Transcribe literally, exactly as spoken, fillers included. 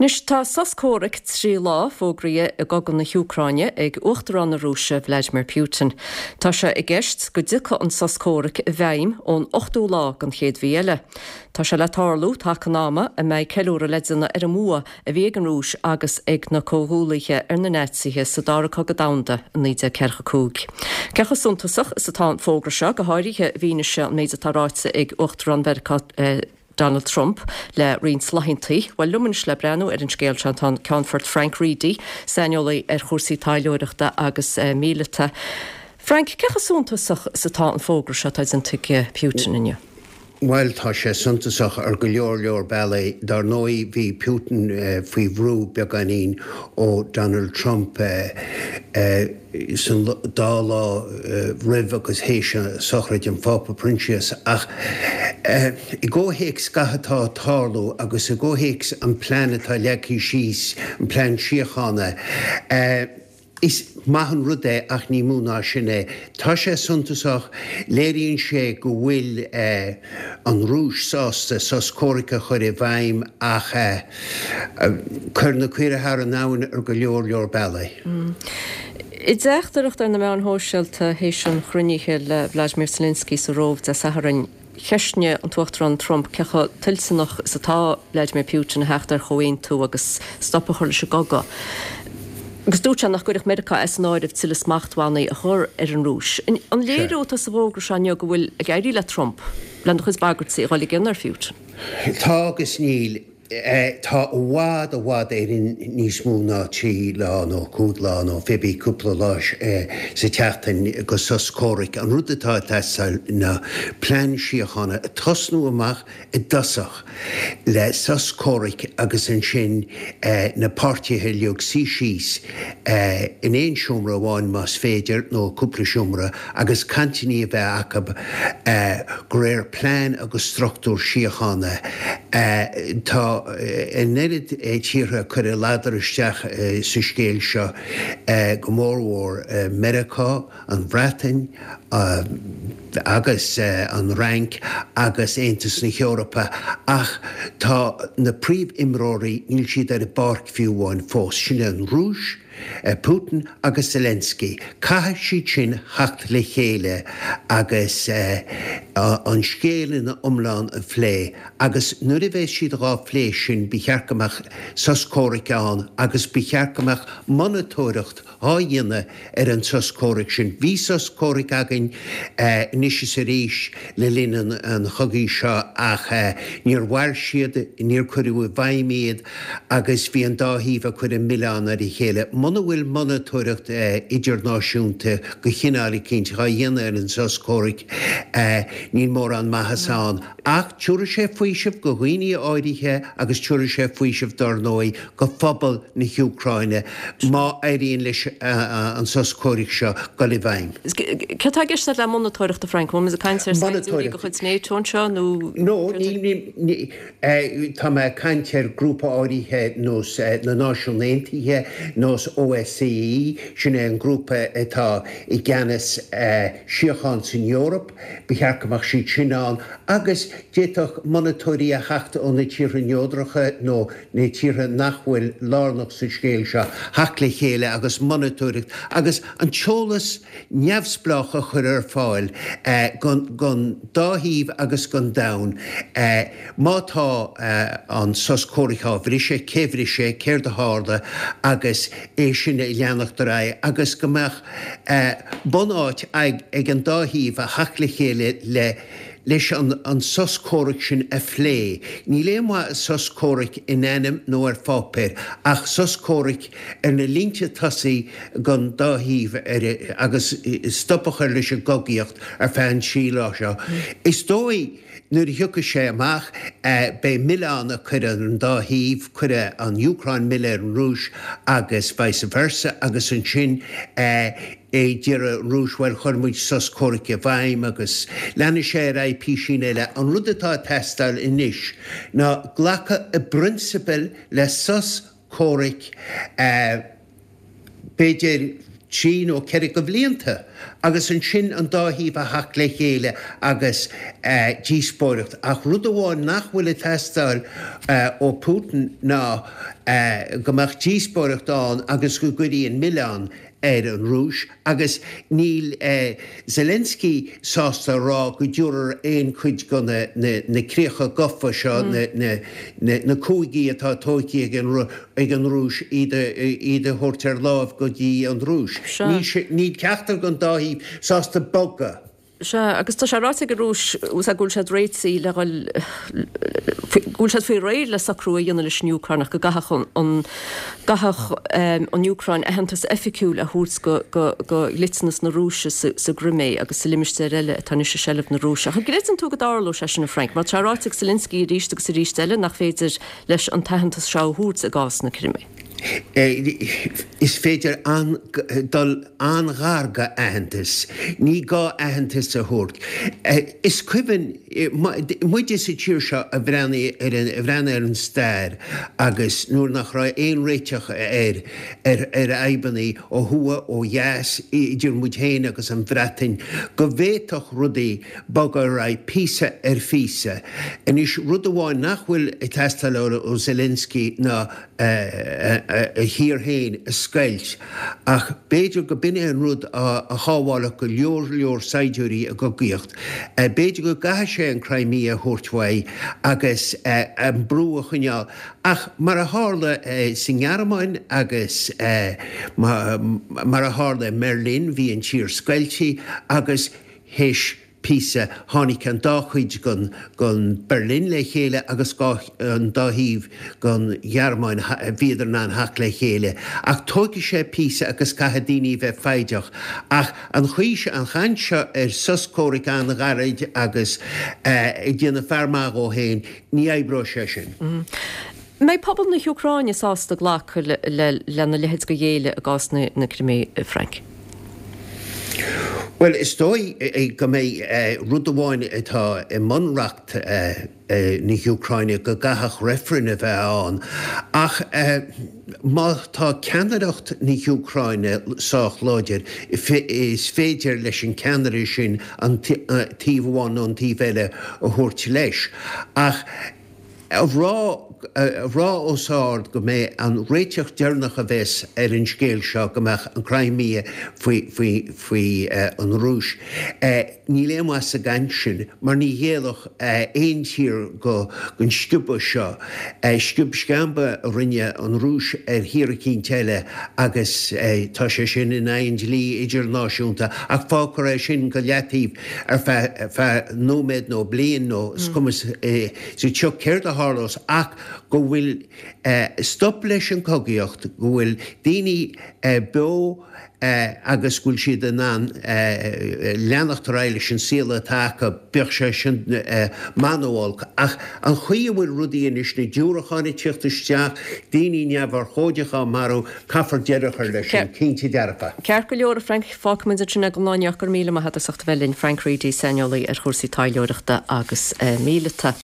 Nus tá sascóric trí lá fógraí a gogan na Ucraine ag uachtarrán na Rússe Vladimir Putin. Tá se i gceist go dticha an sascóric a bheim ón ochtú lá an chéad bhíile. Tá se le tarlú tacanáma a méid ceúra ledzanna ar a mua a bhí an rúis agus ag na cóhúlaithe ar na netsaithe sa dáracha go damda an níide ceircha cúg. Cecha suntasach is atá fógra se go háirithe bhíine se an méid atáráitsa ag uachtarrán vercha Donald Trump le rion slahintaí, bhil lumanis le brenn ar an scéil se an Confort Frank Reedy, Sainiola ar chósaí taileoireachta agus uh, míleta. Frank, cecha suntasach is atá an fógra se tá an tuice Putin inne? Weil tá sé suntasach ar go leor leor bailé dar nói bhí Putin uh, faoi bhrú beganín ó Donald Trump uh, uh, san dá lá uh, rih agus héise sochraid an fápa Princess ach uh, i ggóhéics gahatá tarlú agus i ggóhéics an plánatá lecí síos an plán siochána uh, is mahan rudé ach ní múna sinné. Tá sé suntasach léiríonn sé go bhfuil uh, an rúis sásta sascórica chuir i bhaim ach uh, uh, chur na cuire thar an náin ar go leor leor bailé. Mm. I dteachtarach ar na meán hóisiilta hééis an chrunnithe le Vladimir Zelensky sa róh de Saharan cheisne an tuachtar an Trump cecha tilsanach sa tá Vladimir Putin a heachtar choéin tú agus stoppa chuir se gaga. Agus dúte nach goireach America as náidh tilas machthánaí a chur ar an rúis. An léireóta sa bhógra seo go bhfuil a gaiirí le Trump, len chus bagart sa gáil gin ar fiút. Tá agus níl Uh, tá bhád a bhád é níos mú ná tí lá nó cúd lá nó fibí cúpla láis uh, sa teachtain go sascóric an rudatá teáil na plán siochanna a tosnú amach i dasach le sascóric agus an sin uh, na pártithe leog sí síos uh, in éon siomra bháin más féidir nó cúpla siomra agus cantiní a bheith acab uh, go réir plán agus struchtúr siochanna uh, tá in nerid é tíre chur a ládar isteach sa scéil seo go mórhór America, an Bhreatain, agus an rank agus Aontas na Eorpa ach tá na príomh imróirí níl siad ar a barc fiúháin fós sin an rúis, Uh, Putin agus Zelensky. Caithe siad sin hacht le chéile agus uh, uh, an scéile na umláin a phlé agus nuair a bheith siad rá phlé sin bíchearcamach sascóricán agus bíchearcamach monatóireacht á dhéine ar an sascóric sin. Bhí sascóric agan uh, níos sa ríis le línan an chugaí seo ach uh, níor bhair siad, níor chuirú bhaimíad agus bhí an dáhíomh a chuir an Milán ar i chéile. Muna bhfuil monatóireacht uh, idirnáisiúnta go chinála cinint á dhéana ar an sascóric uh, ní mór an maithasán. Ach túra sé faoisih go ghaoine áirithe agus túra sé faoisih darnóí go phobal na Ucraine má éiríonn leis uh, uh, an sascóric seo go le bhaim. Cetá giste le monatóireachta Frank, m is a caiintear saoí go chud snéitón seo nó? No, tá me caiintear grúpa áirithe nos na náisiúntaithe nos O S C E sin an grúpa atá i gceannas uh, siocháin san Eorop, bíchearcamach siad sinán, agus déach monatóirí a chaachta ó na tíre neodracha nó na tíre nachhfuil lárnach sa scéil seo, hacht le chéile agus monatóireacht, agus an teolas neamhsblacha chur ar fáil uh, gon dáhíomh agus gon dain. Uh, mátá uh, an sascórichá bhrí sé, céhrí sé, céir de háda agus é sinna i leannach do ra agus gomach uh, bonáit ag, ag an dáhíomh a hacht le chéile le leis an, an sascóric sin a phlé. Ní léimha sascóric in enam nó ar fápéir, ach sascóric ar na línte tasaí gan dáhíomh ar agus stoppachar leis a gogaíocht ar fean sílá seo. Is dói nuair thuca sé amach uh, be Milán a chuir an dáhíomh chuir an Ucrain mille an rúis agus vice versa agus an sin uh, é ddíire rúshfuil churmuid sascóric a bhaim agus lena sé ra pí sin eile an rudatá testáil inis ná ghlacha a brinsipal le sascóric uh, beidir trí ó ceir go bblianta, agus an sin an dáhíh a hac le chéile agus díspóireacht. Ach rud amháin nachhfuil a testáil ó Putin ná gomach díspóireacht an agus go guríon Milán ar an Rúis, agus níl eh, Zelensky sásta rá go dúrar éon chuid go na, na, na críocha gofa seo mm. na, na, na, na cúigií atá tóicí ag an, ag an Rúis iad a thuirtear lámh go dtí an Rúis. Ní ceachtar go dáhíh sásta boga. Se agus tá sé ráte go rúis ús a gúil sé réitsaí le gúil sé fao réir le sacrú dhéanana leis Nniucránach go gathach an gathach an Nniucráin ahantas efficiúil a thuús go go litnas na rúise sa Grimé agus sa limiste eile tá sé sellh na rúise. Chu gréan tú go dáló sé sin na Frank, mar ráte Zelensky ríiste sa rístelle nach féidir leis an tahantas seo thuús a gás na Grimé. Is féidir an, dul angarga ahantas, ní gá ahantas a thuirt. Is cuiban, muide sa tíir seo a bhreanna ar an stair agus nuair nach rá éon réiteach ar ar aibaní ó thua ó dheas idir muid héin agus an bhreatain go bhéadach rudaí boga ra písa ar físa. An is rud amháin nachhfuil i teastal ó Zelensky ná a hir héin a scailt, ach béidir go binne an rud a háhála go leor leor saidúí a go gíocht. Béidir go gathe sé an Crimea thuirthaid agus an brú a chuneál. Ach mar a hála sin Gearmáin agus mar a hála Merlin hí an tír scailtí agus héis písa tháinig an dáchuid gon gon Berlin le chéile agus an dáhíh gon Gearmáin bhíidir ná hac le chéile. Ach tógi sé písa agus caithdaoine bheith feideach. Ach an chuise an chaintse ar suscóric an garaid agus i dtíanana fearmach ó héin ní éibró sé sin. Mé pobl na Ucráine sásta ghlach le lena lehéid go dhéile a gás na Crimé, Frank. Well, is dói go mé rud amháin atá i mionreacht na Ucráine go gathach réifreann a bheith an. Ach má tá ceannadacht na Ucráine sách láidir is féidir leis an ceannaire sin an tíomháin an tíomheile a thuirt leis. Ach rá rá ósáard go mé an réiteach dearnach a bheits ar an scéal seo go meach an Crimea faoi an Rúis. Ní léimá sa gan sin, mar ní héalach éon tír go gon sciúba seo. Sciúb scamba a rinne an Rúis ar hiaracín teile agus tá sé sin in aon lí idirnáisiúnta ach fácar é sin go leatíh ar fe nóméid nó blian nó scumas sa teoch céir a hálós ach go bhfuil stop leis an cogaíocht, go bhfuil daoine be agus bhfuil siad an leannacht réile sin síla tacha beag sé sin manuál. Ach an chuí bhfuil rudaíon is na dúrachána tíochtasteach daoine neamhar chóidecha marú caffar dearachar leis sin cinnte dearacha. Cear go leor Frank fácman a sinna go láineach gur míle a hat a socht bhelinn Frank Reedy Seniolaí ar chósaí taileoireachta agus míleta.